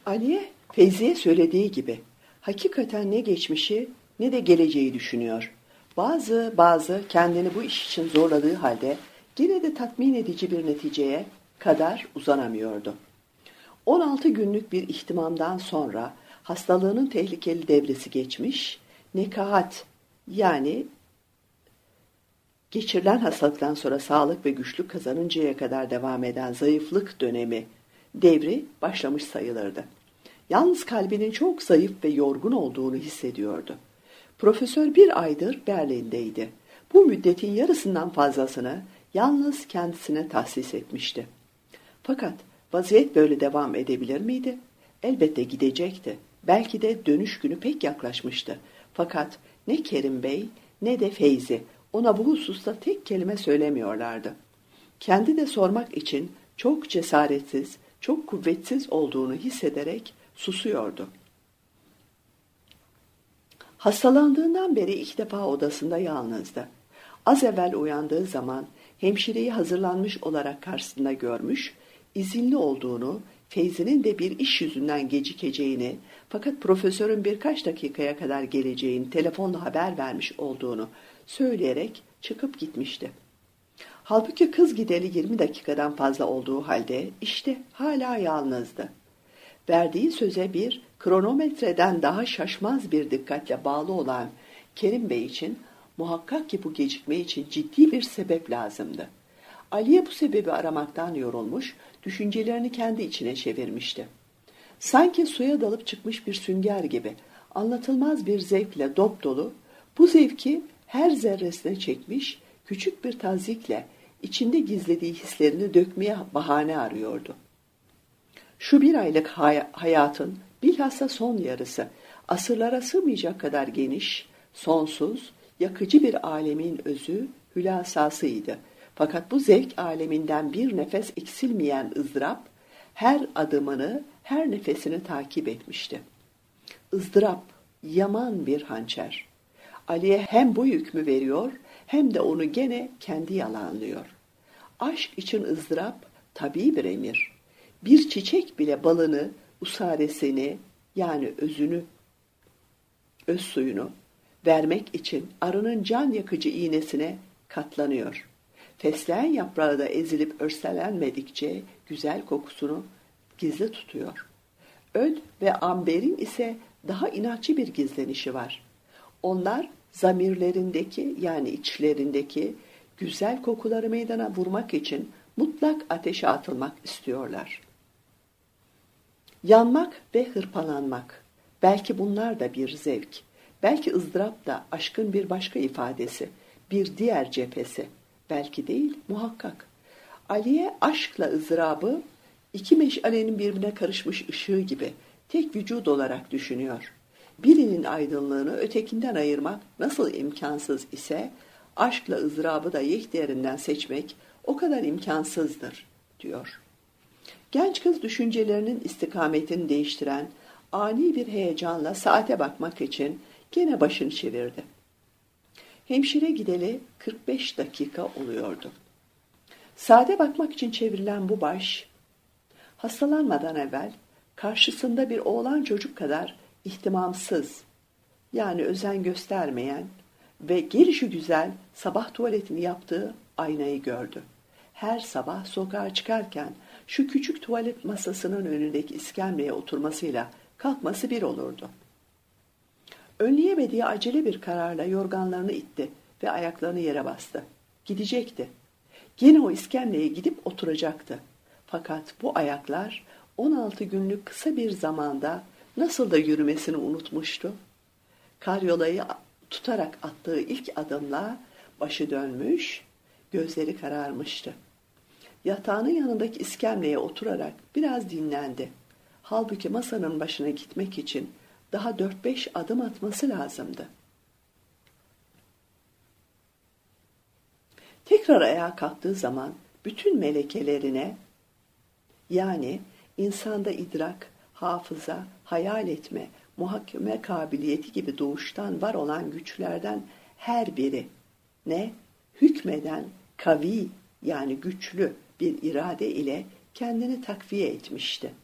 Aliye, Feyzi'ye söylediği gibi hakikaten ne geçmişi ne de geleceği düşünüyor. Bazı kendini bu iş için zorladığı halde yine de tatmin edici bir neticeye kadar uzanamıyordu. 16 günlük bir ihtimamdan sonra hastalığının tehlikeli devresi geçmiş, nekaat yani geçirilen hastalıktan sonra sağlık ve güçlük kazanıncaya kadar devam eden zayıflık dönemi devri başlamış sayılırdı. Yalnız kalbinin çok zayıf ve yorgun olduğunu hissediyordu. Profesör bir aydır Berlin'deydi. Bu müddetin yarısından fazlasını yalnız kendisine tahsis etmişti. Fakat vaziyet böyle devam edebilir miydi? Elbette gidecekti. Belki de dönüş günü pek yaklaşmıştı. Fakat ne Kerim Bey ne de Feyzi ona bu hususta tek kelime söylemiyorlardı. Kendi de sormak için çok cesaretsiz, çok kuvvetsiz olduğunu hissederek susuyordu. Hastalandığından beri ilk defa odasında yalnızdı. Az evvel uyandığı zaman hemşireyi hazırlanmış olarak karşısında görmüş, izinli olduğunu, Feyzi'nin de bir iş yüzünden gecikeceğini, fakat profesörün birkaç dakikaya kadar geleceğini telefonla haber vermiş olduğunu söyleyerek çıkıp gitmişti. Halbuki kız gideli 20 dakikadan fazla olduğu halde işte hala yalnızdı. Verdiği söze bir kronometreden daha şaşmaz bir dikkatle bağlı olan Kerim Bey için muhakkak ki bu gecikme için ciddi bir sebep lazımdı. Aliye bu sebebi aramaktan yorulmuş, düşüncelerini kendi içine çevirmişti. Sanki suya dalıp çıkmış bir sünger gibi anlatılmaz bir zevkle dopdolu, bu zevki her zerresine çekmiş, küçük bir tazikle içinde gizlediği hislerini dökmeye bahane arıyordu. Şu bir aylık hayatın bilhassa son yarısı, asırlara sığmayacak kadar geniş, sonsuz, yakıcı bir alemin özü, hülasasıydı. Fakat bu zevk aleminden bir nefes eksilmeyen ızdırap, her adımını, her nefesini takip etmişti. Izdırap, yaman bir hançer. Ali'ye hem bu hükmü veriyor, hem de onu gene kendi yalanlıyor. Aşk için ızdırap, tabii bir emir. Bir çiçek bile balını, usaresini, yani özünü, öz suyunu vermek için arının can yakıcı iğnesine katlanıyor. Fesleğen yaprağı da ezilip örselenmedikçe güzel kokusunu gizli tutuyor. Öd ve amberin ise daha inatçı bir gizlenişi var. Onlar zamirlerindeki yani içlerindeki güzel kokuları meydana vurmak için mutlak ateşe atılmak istiyorlar. Yanmak ve hırpalanmak, belki bunlar da bir zevk, belki ızdırap da aşkın bir başka ifadesi, bir diğer cephesi, belki değil muhakkak. Aliye aşkla ızdırabı iki meşalenin birbirine karışmış ışığı gibi tek vücut olarak düşünüyor. Birinin aydınlığını ötekinden ayırmak nasıl imkansız ise aşkla ızdırabı da yehdiyerinden seçmek o kadar imkansızdır diyor. Genç kız düşüncelerinin istikametini değiştiren ani bir heyecanla saate bakmak için gene başını çevirdi. Hemşire gideli 45 dakika oluyordu. Saate bakmak için çevrilen bu baş, hastalanmadan evvel karşısında bir oğlan çocuk kadar ihtimamsız, yani özen göstermeyen ve gelişigüzel sabah tuvaletini yaptığı aynayı gördü. Her sabah sokağa çıkarken şu küçük tuvalet masasının önündeki iskemleye oturmasıyla kalkması bir olurdu. Önleyemediği acele bir kararla yorganlarını itti ve ayaklarını yere bastı. Gidecekti. Yine o iskemleye gidip oturacaktı. Fakat bu ayaklar 16 günlük kısa bir zamanda nasıl da yürümesini unutmuştu. Karyolayı tutarak attığı ilk adımla başı dönmüş, gözleri kararmıştı. Yatağının yanındaki iskemleye oturarak biraz dinlendi. Halbuki masanın başına gitmek için daha 4-5 adım atması lazımdı. Tekrar ayağa kalktığı zaman bütün melekelerine, yani insanda idrak, hafıza, hayal etme, muhakeme kabiliyeti gibi doğuştan var olan güçlerden her biri hükmeden kavi yani güçlü bir irade ile kendini takviye etmişti.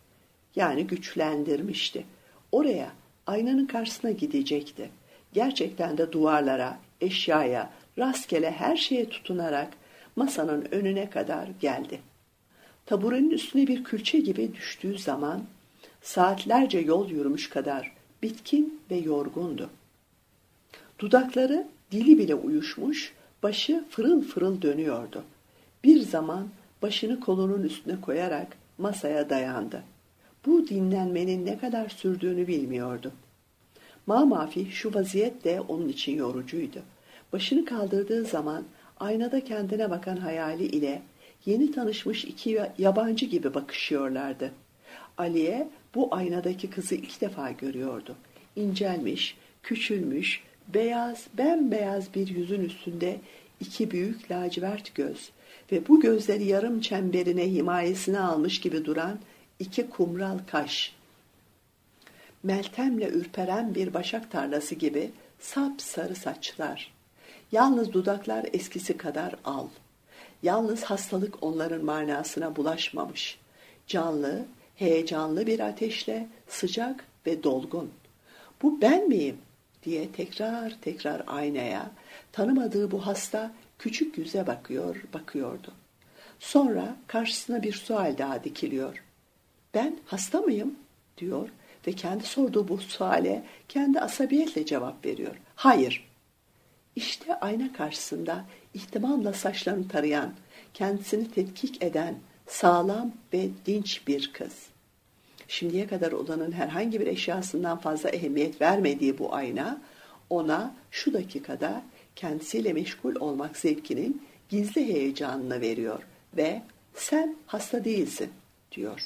Yani güçlendirmişti. Oraya, aynanın karşısına gidecekti. Gerçekten de duvarlara, eşyaya, rastgele her şeye tutunarak masanın önüne kadar geldi. Taburenin üstüne bir külçe gibi düştüğü zaman saatlerce yol yürümüş kadar bitkin ve yorgundu. Dudakları, dili bile uyuşmuş, başı fırıl fırıl dönüyordu. Bir zaman başını kolunun üstüne koyarak masaya dayandı. Bu dinlenmenin ne kadar sürdüğünü bilmiyordu. Mamafi şu vaziyet de onun için yorucuydu. Başını kaldırdığı zaman aynada kendine bakan hayali ile yeni tanışmış iki yabancı gibi bakışıyorlardı. Aliye bu aynadaki kızı ilk defa görüyordu. İncelmiş, küçülmüş, beyaz, bembeyaz bir yüzün üstünde iki büyük lacivert göz ve bu gözleri yarım çemberine himayesine almış gibi duran iki kumral kaş. Meltemle ürperen bir başak tarlası gibi sapsarı saçlar. Yalnız dudaklar eskisi kadar al. Yalnız hastalık onların manasına bulaşmamış. Canlı, heyecanlı bir ateşle sıcak ve dolgun. Bu ben miyim diye tekrar tekrar aynaya, tanımadığı bu hasta küçük yüze bakıyordu. Sonra karşısına bir sual daha dikiliyor. Ben hasta mıyım diyor ve kendi sorduğu bu suale kendi asabiyetle cevap veriyor. Hayır. İşte ayna karşısında ihtimamla saçlarını tarayan, kendisini tetkik eden, sağlam ve dinç bir kız. Şimdiye kadar odanın herhangi bir eşyasından fazla ehemmiyet vermediği bu ayna, ona şu dakikada kendisiyle meşgul olmak zevkinin gizli heyecanını veriyor ve sen hasta değilsin diyor.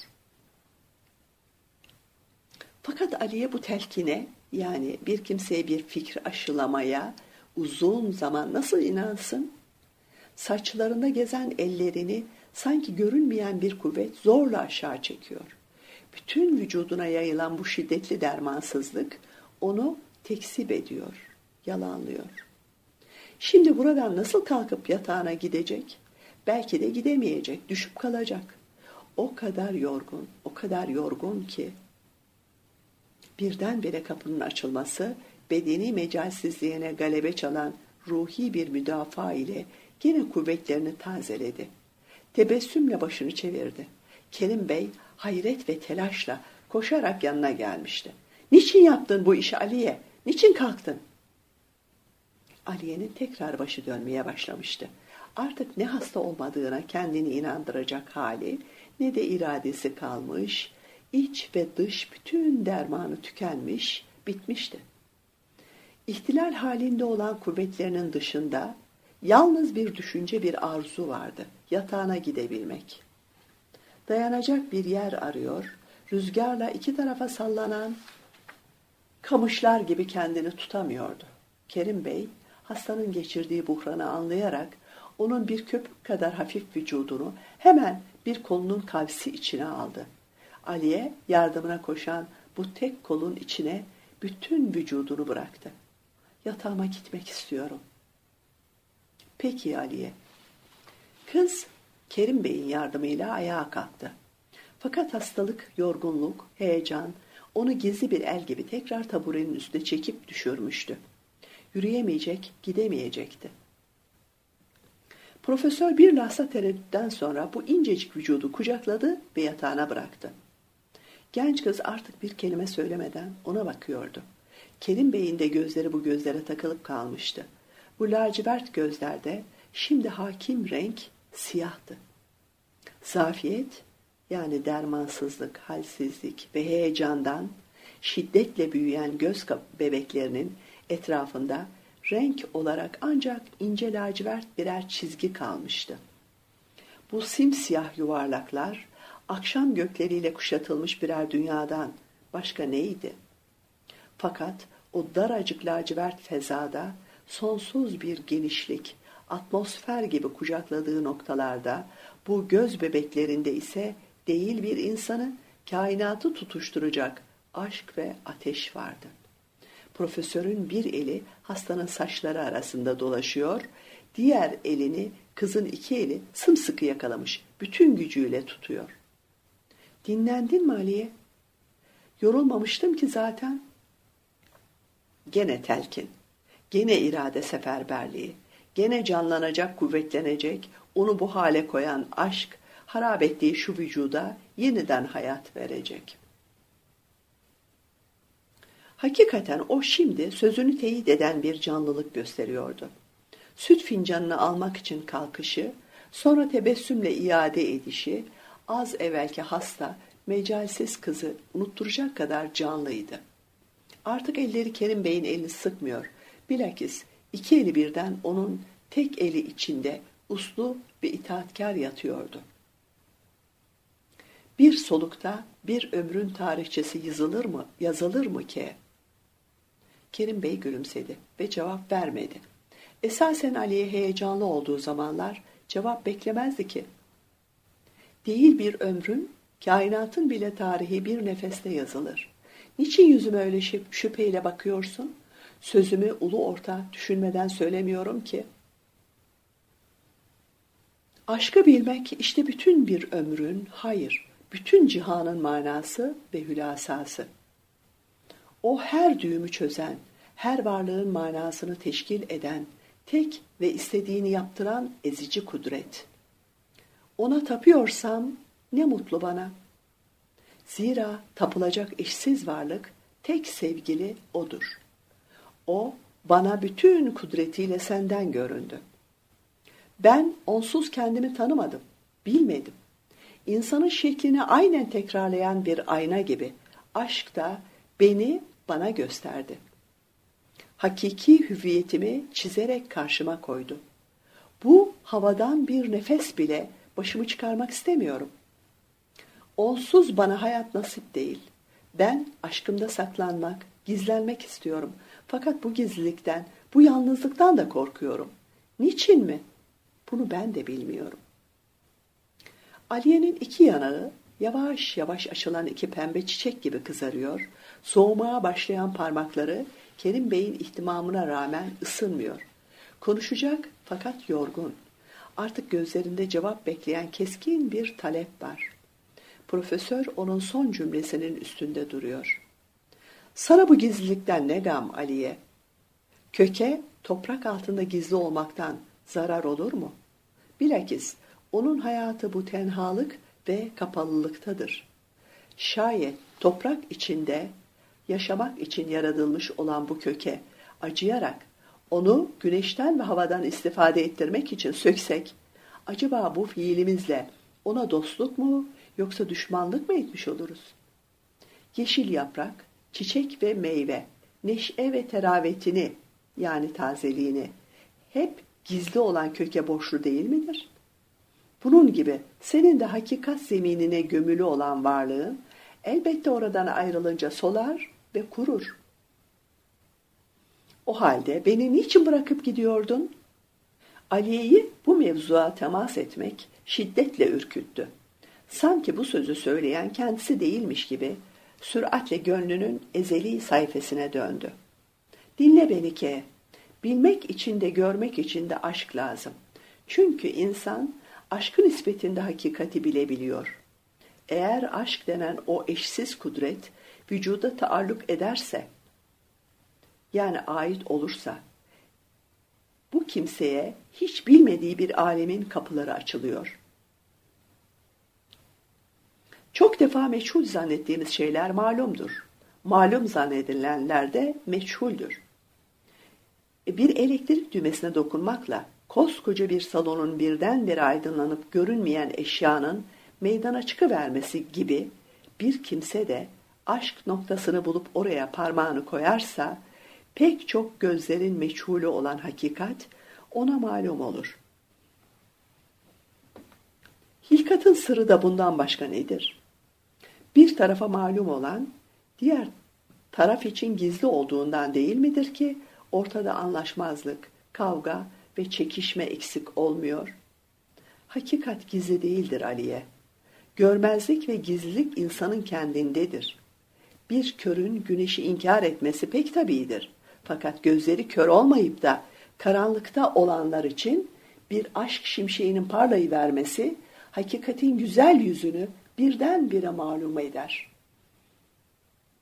Fakat Aliye bu telkine, yani bir kimseye bir fikir aşılamaya uzun zaman nasıl inansın? Saçlarında gezen ellerini sanki görünmeyen bir kuvvet zorla aşağı çekiyor. Bütün vücuduna yayılan bu şiddetli dermansızlık onu tekzip ediyor, yalanlıyor. Şimdi buradan nasıl kalkıp yatağına gidecek? Belki de gidemeyecek, düşüp kalacak. O kadar yorgun, o kadar yorgun ki. Birdenbire kapının açılması, bedeni mecalsizliğine galebe çalan ruhi bir müdafaa ile gene kuvvetlerini tazeledi. Tebessümle başını çevirdi. Kerim Bey hayret ve telaşla koşarak yanına gelmişti. Niçin yaptın bu işi Aliye? Niçin kalktın? Aliye'nin tekrar başı dönmeye başlamıştı. Artık ne hasta olmadığına kendini inandıracak hali ne de iradesi kalmış, iç ve dış bütün dermanı tükenmiş, bitmişti. İhtilal halinde olan kuvvetlerinin dışında yalnız bir düşünce, bir arzu vardı. Yatağına gidebilmek. Dayanacak bir yer arıyor, rüzgarla iki tarafa sallanan kamışlar gibi kendini tutamıyordu. Kerim Bey, hastanın geçirdiği buhranı anlayarak onun bir köpük kadar hafif vücudunu hemen bir kolunun kavsi içine aldı. Aliye yardımına koşan bu tek kolun içine bütün vücudunu bıraktı. Yatağıma gitmek istiyorum. Peki Aliye. Kız Kerim Bey'in yardımıyla ayağa kalktı. Fakat hastalık, yorgunluk, heyecan onu gizli bir el gibi tekrar taburenin üstüne çekip düşürmüştü. Yürüyemeyecek, gidemeyecekti. Profesör bir lahza tereddütten sonra bu incecik vücudu kucakladı ve yatağına bıraktı. Genç kız artık bir kelime söylemeden ona bakıyordu. Kerim Bey'in de gözleri bu gözlere takılıp kalmıştı. Bu lacivert gözlerde şimdi hakim renk siyahtı. Zafiyet, yani dermansızlık, halsizlik ve heyecandan şiddetle büyüyen göz bebeklerinin etrafında renk olarak ancak ince lacivert birer çizgi kalmıştı. Bu simsiyah yuvarlaklar akşam gökleriyle kuşatılmış birer dünyadan başka neydi? Fakat o daracık lacivert fezada sonsuz bir genişlik, atmosfer gibi kucakladığı noktalarda bu göz bebeklerinde ise değil bir insanı, kainatı tutuşturacak aşk ve ateş vardı. Profesörün bir eli hastanın saçları arasında dolaşıyor, diğer elini kızın iki eli sımsıkı yakalamış, bütün gücüyle tutuyor. Dinlendin mi Aliye? Yorulmamıştım ki zaten. Gene telkin, gene irade seferberliği, gene canlanacak, kuvvetlenecek, onu bu hale koyan aşk, harap ettiği şu vücuda yeniden hayat verecek. Hakikaten o şimdi sözünü teyit eden bir canlılık gösteriyordu. Süt fincanını almak için kalkışı, sonra tebessümle iade edişi, az evvelki hasta, mecalsiz kızı unutturacak kadar canlıydı. Artık elleri Kerim Bey'in elini sıkmıyor. Bilakis iki eli birden onun tek eli içinde uslu ve itaatkar yatıyordu. Bir solukta bir ömrün tarihçesi yazılır mı ki? Kerim Bey gülümsedi ve cevap vermedi. Esasen Ali'ye heyecanlı olduğu zamanlar cevap beklemezdi ki. Değil bir ömrün, kainatın bile tarihi bir nefeste yazılır. Niçin yüzüme öyle şüpheyle bakıyorsun? Sözümü ulu orta düşünmeden söylemiyorum ki. Aşkı bilmek işte bütün bir ömrün, hayır, bütün cihanın manası ve hülasası. O her düğümü çözen, her varlığın manasını teşkil eden, tek ve istediğini yaptıran ezici kudret. Ona tapıyorsam ne mutlu bana. Zira tapılacak eşsiz varlık, tek sevgili O'dur. O, bana bütün kudretiyle senden göründü. Ben onsuz kendimi tanımadım, bilmedim. İnsanın şeklini aynen tekrarlayan bir ayna gibi, aşk da beni bana gösterdi. Hakiki hüviyetimi çizerek karşıma koydu. Bu havadan bir nefes bile başımı çıkarmak istemiyorum. Onsuz bana hayat nasip değil. Ben aşkımda saklanmak, gizlenmek istiyorum. Fakat bu gizlilikten, bu yalnızlıktan da korkuyorum. Niçin mi? Bunu ben de bilmiyorum. Aliye'nin iki yanağı yavaş yavaş açılan iki pembe çiçek gibi kızarıyor. Soğumaya başlayan parmakları Kerim Bey'in ihtimamına rağmen ısınmıyor. Konuşacak fakat yorgun. Artık gözlerinde cevap bekleyen keskin bir talep var. Profesör onun son cümlesinin üstünde duruyor. Sana bu gizlilikten ne gam Aliye? Köke toprak altında gizli olmaktan zarar olur mu? Bilakis onun hayatı bu tenhalık ve kapalılıktadır. Şayet toprak içinde yaşamak için yaratılmış olan bu köke acıyarak onu güneşten ve havadan istifade ettirmek için söksek, acaba bu fiilimizle ona dostluk mu yoksa düşmanlık mı etmiş oluruz? Yeşil yaprak, çiçek ve meyve, neşe ve teravetini yani tazeliğini hep gizli olan köke borçlu değil midir? Bunun gibi senin de hakikat zeminine gömülü olan varlığın elbette oradan ayrılınca solar ve kurur. O halde beni niçin bırakıp gidiyordun? Aliye'yi bu mevzuya temas etmek şiddetle ürküttü. Sanki bu sözü söyleyen kendisi değilmiş gibi süratle gönlünün ezeli sayfasına döndü. Dinle beni ki, bilmek için de görmek için de aşk lazım. Çünkü insan aşkın nispetinde hakikati bilebiliyor. Eğer aşk denen o eşsiz kudret vücuda taalluk ederse, yani ait olursa, bu kimseye hiç bilmediği bir alemin kapıları açılıyor. Çok defa meçhul zannettiğimiz şeyler malumdur. Malum zannedilenler de meçhuldür. Bir elektrik düğmesine dokunmakla koskoca bir salonun birdenbire aydınlanıp görünmeyen eşyanın meydana çıkıvermesi gibi bir kimse de aşk noktasını bulup oraya parmağını koyarsa pek çok gözlerin meçhulü olan hakikat ona malum olur. Hilkatın sırrı da bundan başka nedir? Bir tarafa malum olan diğer taraf için gizli olduğundan değil midir ki ortada anlaşmazlık, kavga ve çekişme eksik olmuyor? Hakikat gizli değildir Aliye. Görmezlik ve gizlilik insanın kendindedir. Bir körün güneşi inkar etmesi pek tabiidir. Fakat gözleri kör olmayıp da karanlıkta olanlar için bir aşk şimşeğinin parlayıvermesi hakikatin güzel yüzünü birdenbire malum eder.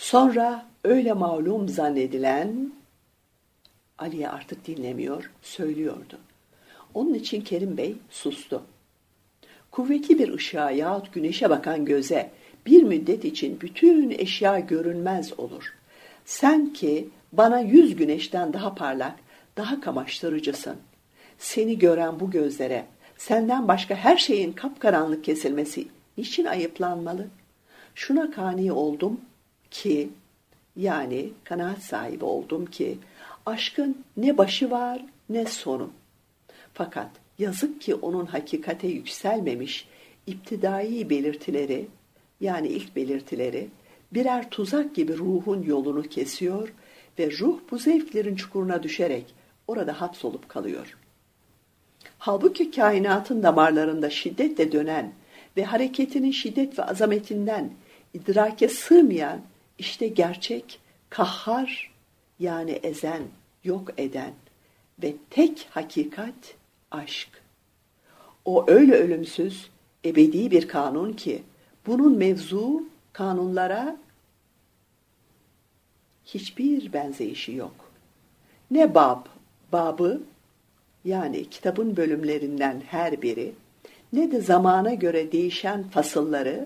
Sonra öyle malum zannedilen, Aliye artık dinlemiyor, söylüyordu. Onun için Kerim Bey sustu. Kuvvetli bir ışığa yahut güneşe bakan göze bir müddet için bütün eşya görünmez olur. Sen ki bana 100 güneşten daha parlak, daha kamaştırıcısın. Seni gören bu gözlere senden başka her şeyin kapkaranlık kesilmesi niçin ayıplanmalı? Şuna kani oldum ki, yani kanaat sahibi oldum ki, aşkın ne başı var ne sonu. Fakat yazık ki onun hakikate yükselmemiş iptidai belirtileri, yani ilk belirtileri, birer tuzak gibi ruhun yolunu kesiyor ve ruh bu zevklerin çukuruna düşerek orada hapsolup kalıyor. Halbuki kainatın damarlarında şiddetle dönen ve hareketinin şiddet ve azametinden idrake sığmayan işte gerçek, kahhar, yani ezen, yok eden ve tek hakikat aşk. O öyle ölümsüz, ebedi bir kanun ki bunun mevzu kanunlara hiçbir benzeyişi yok. Ne babı, yani kitabın bölümlerinden her biri, ne de zamana göre değişen fasılları,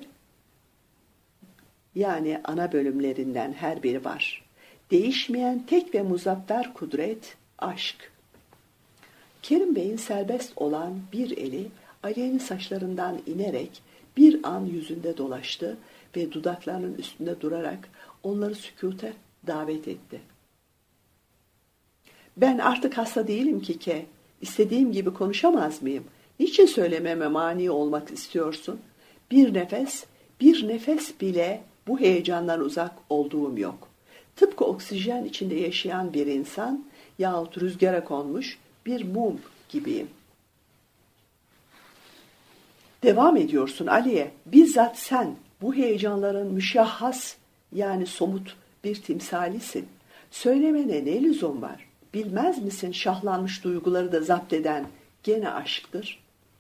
yani ana bölümlerinden her biri var. Değişmeyen tek ve muzaffer kudret, aşk. Kerim Bey'in serbest olan bir eli Aliye'nin saçlarından inerek bir an yüzünde dolaştı ve dudaklarının üstünde durarak onları sükûte davet etti. Ben artık hasta değilim ki, istediğim gibi konuşamaz mıyım? Niçin söylememe mani olmak istiyorsun? Bir nefes bile bu heyecandan uzak olduğum yok. Tıpkı oksijen içinde yaşayan bir insan yahut rüzgara konmuş bir mum gibiyim. Devam ediyorsun Aliye. Bizzat sen bu heyecanların müşahhas, yani somut bir timsalisin. Söylemene ne lüzum var? Bilmez misin şahlanmış duyguları da zapt eden gene aşktır?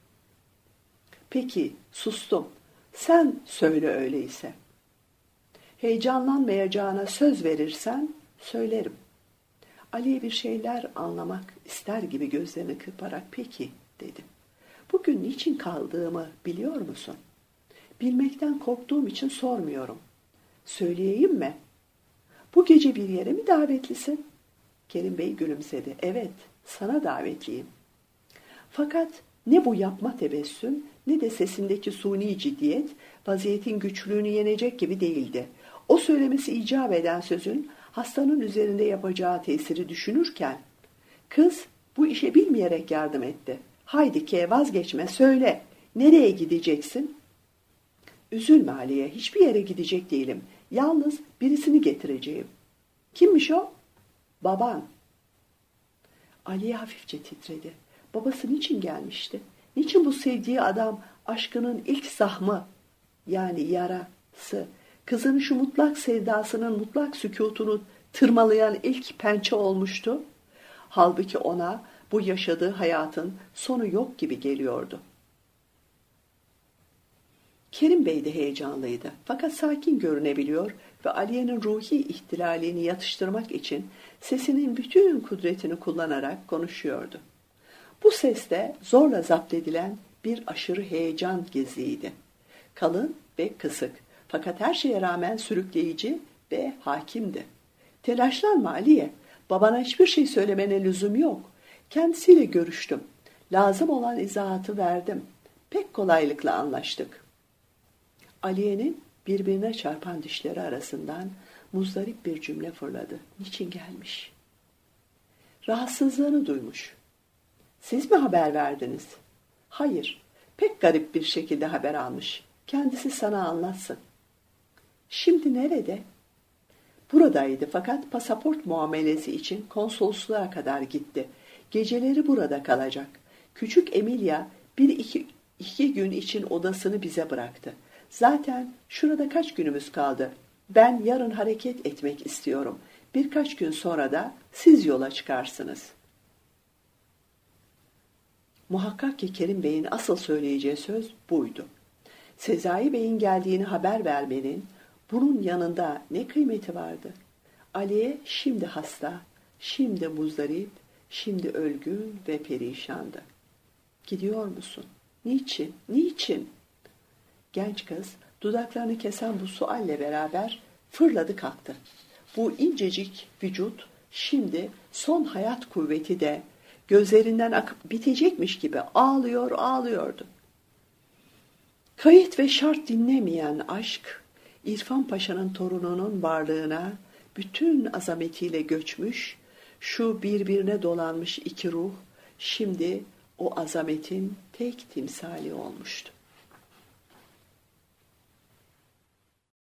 Peki sustum. Sen söyle öyleyse. Heyecanlanmayacağına söz verirsen söylerim. Ali'ye bir şeyler anlamak ister gibi gözlerini kırparak peki dedi. Bugün niçin kaldığımı biliyor musun? Bilmekten korktuğum için sormuyorum. Söyleyeyim mi? Bu gece bir yere mi davetlisin? Kerim Bey gülümsedi. Evet, sana davetliyim. Fakat ne bu yapma tebessüm ne de sesindeki suni ciddiyet vaziyetin güçlüğünü yenecek gibi değildi. O söylemesi icap eden sözün hastanın üzerinde yapacağı tesiri düşünürken kız bu işe bilmeyerek yardım etti. Haydi ki vazgeçme, söyle. Nereye gideceksin? Üzülme Aliye, hiçbir yere gidecek değilim. Yalnız birisini getireceğim. Kimmiş o? Baban. Aliye hafifçe titredi. Babası niçin gelmişti? Niçin bu sevdiği adam aşkının ilk zahmı, yani yarası, kızının şu mutlak sevdasının mutlak sükûtunu tırmalayan ilk pençe olmuştu? Halbuki ona bu yaşadığı hayatın sonu yok gibi geliyordu. Kerim Bey de heyecanlıydı. Fakat sakin görünebiliyor ve Aliye'nin ruhi ihtilalini yatıştırmak için sesinin bütün kudretini kullanarak konuşuyordu. Bu seste zorla zapt edilen bir aşırı heyecan geziydi. Kalın ve kısık, fakat her şeye rağmen sürükleyici ve hakimdi. Telaşlanma Aliye, babana hiçbir şey söylemene lüzum yok. Kendisiyle görüştüm. Lazım olan izahatı verdim. Pek kolaylıkla anlaştık. Aliye'nin birbirine çarpan dişleri arasından muzdarip bir cümle fırladı. Niçin gelmiş? Rahatsızlığını duymuş. Siz mi haber verdiniz? Hayır, pek garip bir şekilde haber almış. Kendisi sana anlatsın. Şimdi nerede? Buradaydı fakat pasaport muamelesi için konsolosluğa kadar gitti. Geceleri burada kalacak. Küçük Emilia iki gün için odasını bize bıraktı. Zaten şurada kaç günümüz kaldı? Ben yarın hareket etmek istiyorum. Birkaç gün sonra da siz yola çıkarsınız. Muhakkak ki Kerim Bey'in asıl söyleyeceği söz buydu. Sezai Bey'in geldiğini haber vermenin Bunun yanında ne kıymeti vardı? Aliye şimdi hasta, şimdi muzdarip, şimdi ölgün ve perişandı. Gidiyor musun? Niçin? Niçin? Genç kız dudaklarını kesen bu sualle beraber fırladı kalktı. Bu incecik vücut şimdi son hayat kuvveti de gözlerinden akıp bitecekmiş gibi ağlıyordu. Kayıt ve şart dinlemeyen aşk, İrfan Paşa'nın torununun varlığına bütün azametiyle göçmüş, şu birbirine dolanmış iki ruh, şimdi o azametin tek timsali olmuştu.